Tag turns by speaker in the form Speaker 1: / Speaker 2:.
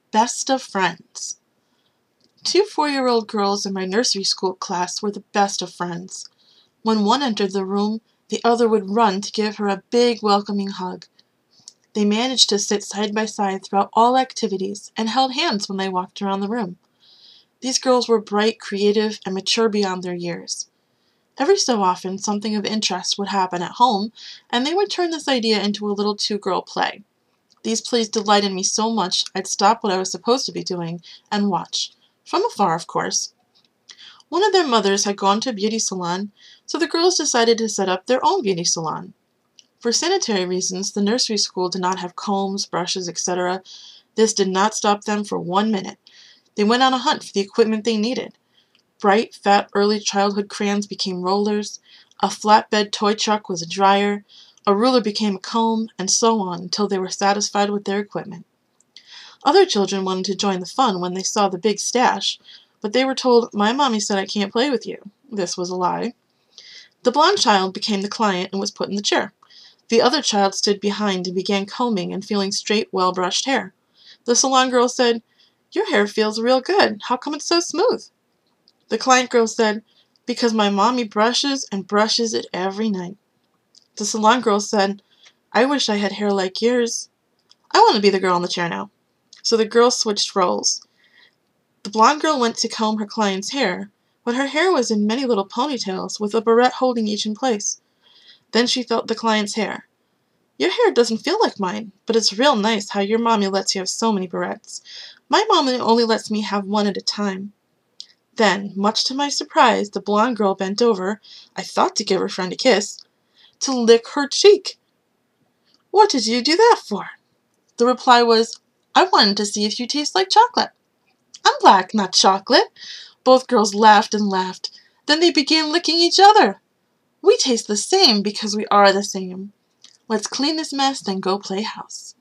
Speaker 1: Best of friends. Two 4-year-old girls in my nursery school class were the best of friends. When one entered the room, the other would run to give her a big welcoming hug. They managed to sit side by side throughout all activities and held hands when they walked around the room. These girls were bright, creative, and mature beyond their years. Every so often, something of interest would happen at home, and they would turn this idea into a little two-girl play. These plays delighted me so much I'd stop what I was supposed to be doing and watch. From afar, of course. One of their mothers had gone to a beauty salon, so the girls decided to set up their own beauty salon. For sanitary reasons, the nursery school did not have combs, brushes, etc. This did not stop them for 1 minute. They went on a hunt for the equipment they needed. Bright, fat early childhood crayons became rollers, a flatbed toy truck was a dryer, a ruler became a comb, and so on until they were satisfied with their equipment. Other children wanted to join the fun when they saw the big stash, but they were told, "My mommy said I can't play with you." This was a lie. The blonde child became the client and was put in the chair. The other child stood behind and began combing and feeling straight, well-brushed hair. The salon girl said, "Your hair feels real good. How come it's so smooth?" The client girl said, "Because my mommy brushes and brushes it every night." The salon girl said, "I wish I had hair like yours." I want to be the girl in the chair now. So the girls switched roles. The blonde girl went to comb her client's hair, but her hair was in many little ponytails with a barrette holding each in place. Then she felt the client's hair. "Your hair doesn't feel like mine, but it's real nice how your mommy lets you have so many barrettes. My mommy only lets me have one at a time." Then, much to my surprise, the blonde girl bent over, I thought to give her friend a kiss, to lick her cheek. "What did you do that for?" The reply was, "I wanted to see if you taste like chocolate." "I'm black, not chocolate." Both girls laughed and laughed. Then they began licking each other. "We taste the same because we are the same. Let's clean this mess, then go play house."